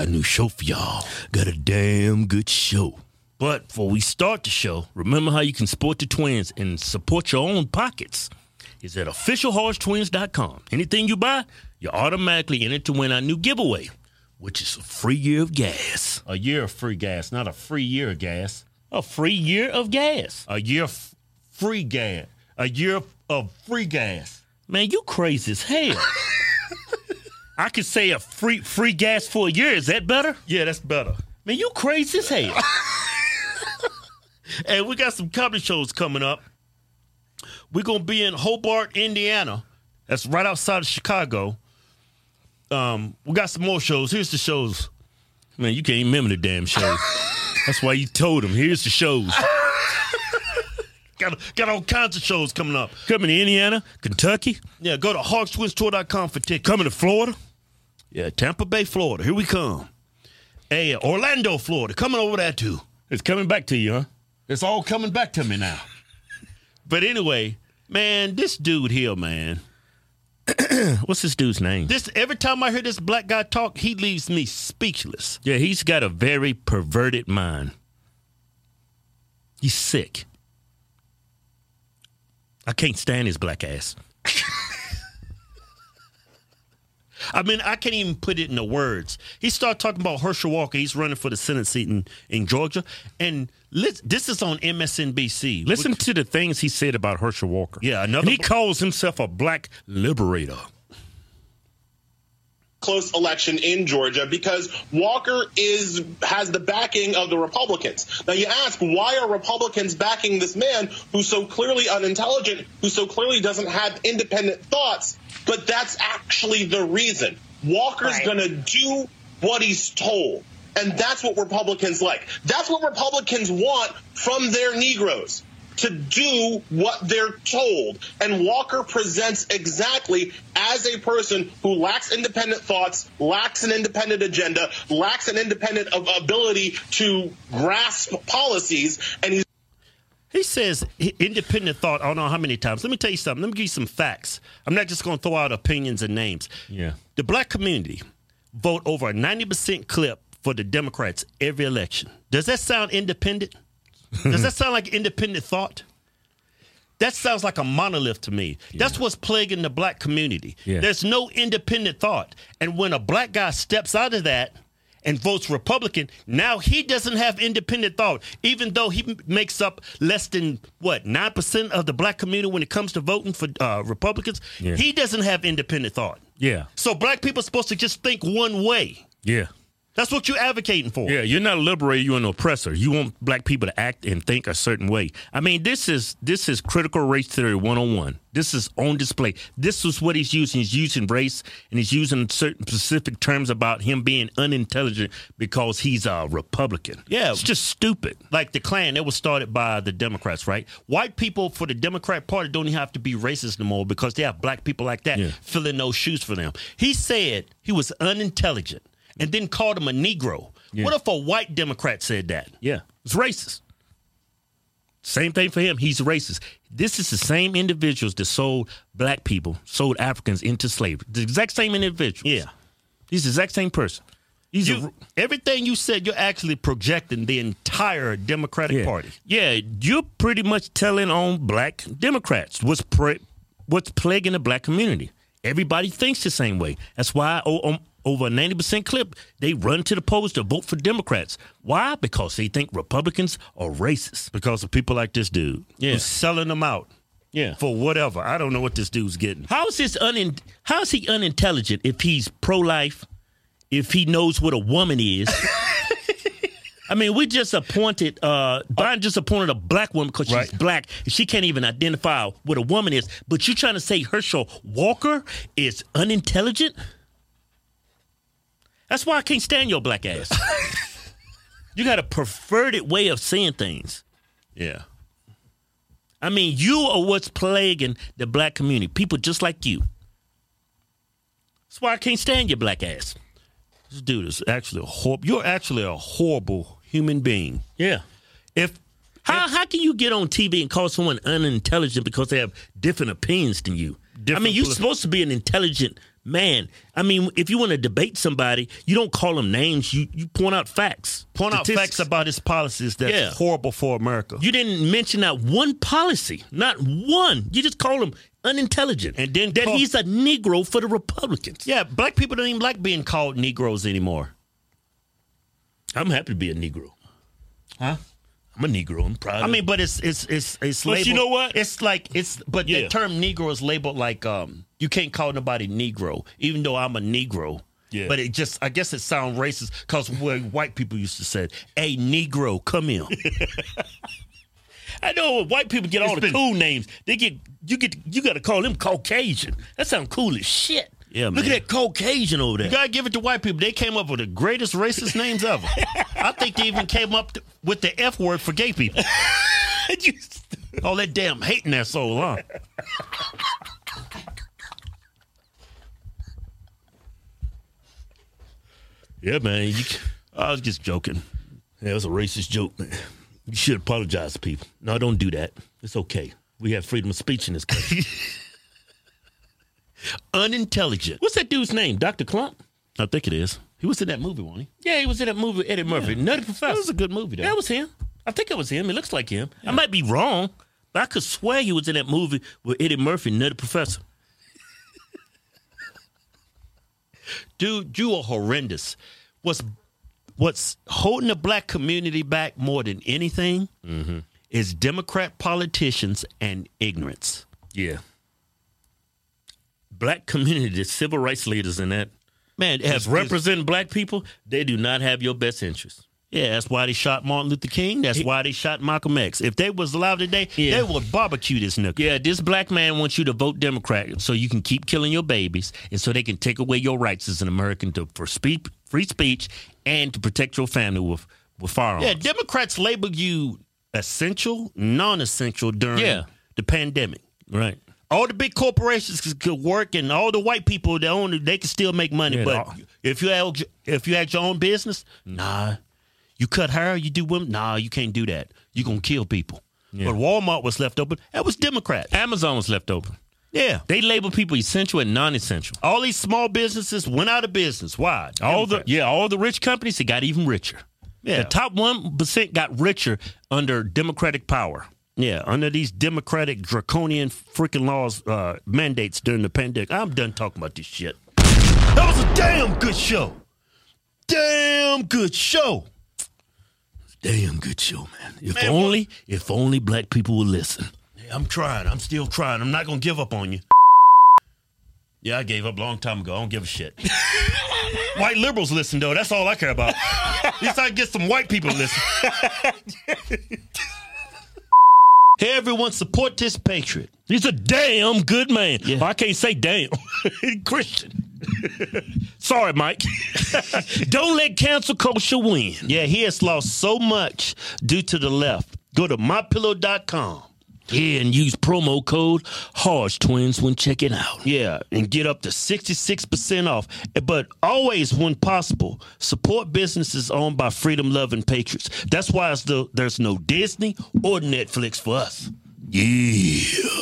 got a new show for y'all. Got a damn good show. But before we start the show, remember how you can support the Twins and support your own pockets. It's at officialhorsetwins.com. Anything you buy, you're automatically in it to win our new giveaway, which is a free year of gas. A year of free gas, not a free year of gas. A free year of gas. A year free gas. A year of free gas. Man, you crazy as hell. I could say a free gas for a year. Is that better? Yeah, that's better. Man, you crazy as hell. Hey, we got some comedy shows coming up. We're going to be in Hobart, Indiana. That's right outside of Chicago. We got some more shows. Here's the shows. Man, you can't remember the damn shows. That's why you told him. Here's the shows. Got all kinds of shows coming up. Coming to Indiana, Kentucky. Yeah, go to hogstwinstour.com for tickets. Coming to Florida. Yeah, Tampa Bay, Florida. Here we come. Hey, Orlando, Florida. Coming over there, too. It's coming back to you, huh? It's all coming back to me now. But anyway, man, this dude here, man. What's this dude's name? Every time I hear this black guy talk, he leaves me speechless. Yeah, he's got a very perverted mind. He's sick. I can't stand his black ass. I mean, I can't even put it into words. He started talking about Herschel Walker. He's running for the Senate seat in Georgia. And this is on MSNBC. Listen to the things he said about Herschel Walker. Yeah, and he calls himself a black liberator. Close election in Georgia because Walker has the backing of the Republicans. Now you ask, why are Republicans backing this man who's so clearly unintelligent, who so clearly doesn't have independent thoughts? But that's actually the reason. Walker's going to do what he's told. And that's what Republicans like. That's what Republicans want from their Negroes, to do what they're told. And Walker presents exactly as a person who lacks independent thoughts, lacks an independent agenda, lacks an independent ability to grasp policies. And he says independent thought, I don't know how many times. Let me tell you something. Let me give you some facts. I'm not just going to throw out opinions and names. Yeah. The black community vote over a 90% clip for the Democrats every election. Does that sound independent? Does that sound like independent thought? That sounds like a monolith to me. Yeah. That's what's plaguing the black community. Yeah. There's no independent thought. And when a black guy steps out of that and votes Republican, now he doesn't have independent thought, even though he makes up less than, 9% of the black community when it comes to voting for Republicans. Yeah. He doesn't have independent thought. Yeah. So black people are supposed to just think one way. Yeah. That's what you're advocating for. Yeah, you're not a liberator, you're an oppressor. You want black people to act and think a certain way. I mean, this is critical race theory 101. This is on display. This is what he's using. He's using race, and he's using certain specific terms about him being unintelligent because he's a Republican. Yeah. It's just stupid. Like the Klan, it was started by the Democrats, right? White people for the Democrat Party don't even have to be racist no more because they have black people like that filling those shoes for them. He said he was unintelligent and then called him a Negro. Yeah. What if a white Democrat said that? Yeah. It's racist. Same thing for him. He's racist. This is the same individuals that sold black people, sold Africans into slavery. The exact same individuals. Yeah. He's the exact same person. Everything you said, you're actually projecting the entire Democratic Party. Yeah, you're pretty much telling on black Democrats what's plaguing the black community. Everybody thinks the same way. That's why over a 90% clip, they run to the polls to vote for Democrats. Why? Because they think Republicans are racist. Because of people like this dude. Yeah. Who's selling them out. Yeah. For whatever. I don't know what this dude's getting. How is he unintelligent if he's pro-life, if he knows what a woman is? I mean, we just appointed, Biden just appointed a black woman because she's black. And she can't even identify what a woman is. But you're trying to say Herschel Walker is unintelligent? That's why I can't stand your black ass. You got a perverted way of saying things. Yeah. I mean, you are what's plaguing the black community. People just like you. That's why I can't stand your black ass. This dude is actually you're actually a horrible human being. Yeah. How can you get on TV and call someone unintelligent because they have different opinions than you? You're supposed to be an intelligent Man, I mean, if you want to debate somebody, you don't call them names. You point out facts. Point out facts about his policies that's horrible for America. You didn't mention not one policy. Not one. You just call him unintelligent. And then that he's a Negro for the Republicans. Yeah, black people don't even like being called Negroes anymore. I'm happy to be a Negro. Huh? I'm a Negro. I'm proud. I mean, but it's labeled. You know what? It's like But the term Negro is labeled like you can't call nobody Negro, even though I'm a Negro. Yeah. But I guess it sounds racist because white people used to say, "Hey, Negro, come here." I know when white people get all the cool names. You got to call them Caucasian. That sounds cool as shit. Yeah, man. Look at that Caucasian over there. You gotta give it to white people. They came up with the greatest racist names ever. I think they even came up with the F word for gay people. All that damn hate in their soul, huh? Yeah, man. I was just joking. Yeah, it was a racist joke, man. You should apologize to people. No, don't do that. It's okay. We have freedom of speech in this country. Unintelligent. What's that dude's name? Dr. Klump? I think it is. He was in that movie, wasn't he? Yeah, he was in that movie with Eddie Murphy. Nutty Professor. That was a good movie, though. That was him. I think it was him. It looks like him. Yeah. I might be wrong, but I could swear he was in that movie with Eddie Murphy, Nutty Professor. Dude, you are horrendous. What's holding the black community back more than anything is Democrat politicians and ignorance. Yeah. Black community, the civil rights leaders in that, man, as representing black people, they do not have your best interests. Yeah, that's why they shot Martin Luther King. That's why they shot Malcolm X. If they was alive today, they would barbecue this nigga. Yeah, this black man wants you to vote Democrat so you can keep killing your babies and so they can take away your rights as an American for free speech and to protect your family with firearms. Yeah, Democrats label you essential, non-essential during the pandemic. Right. All the big corporations could work, and all the white people that own it, they can still make money. But if you had your own business, nah. You cut hair, you do women, nah, you can't do that. You're gonna kill people. Yeah. But Walmart was left open. That was Democrats. Amazon was left open. Yeah, they label people essential and non-essential. All these small businesses went out of business. Why? All the rich companies, they got even richer. Yeah, the top 1% got richer under Democratic power. Yeah, under these Democratic draconian freaking laws, mandates during the pandemic. I'm done talking about this shit. That was a damn good show. Damn good show. Damn good show, man. If only black people would listen. Yeah, I'm trying. I'm still trying. I'm not going to give up on you. Yeah, I gave up a long time ago. I don't give a shit. White liberals listen, though. That's all I care about. At least I get some white people to listen. Hey, everyone, support this patriot. He's a damn good man. Yeah. I can't say damn. Christian. Sorry, Mike. Don't let cancel culture win. Yeah, he has lost so much due to the left. Go to mypillow.com. Yeah, and use promo code HARSHTwins when checking out. Yeah, and get up to 66% off. But always, when possible, support businesses owned by freedom-loving patriots. That's why there's no Disney or Netflix for us. Yeah.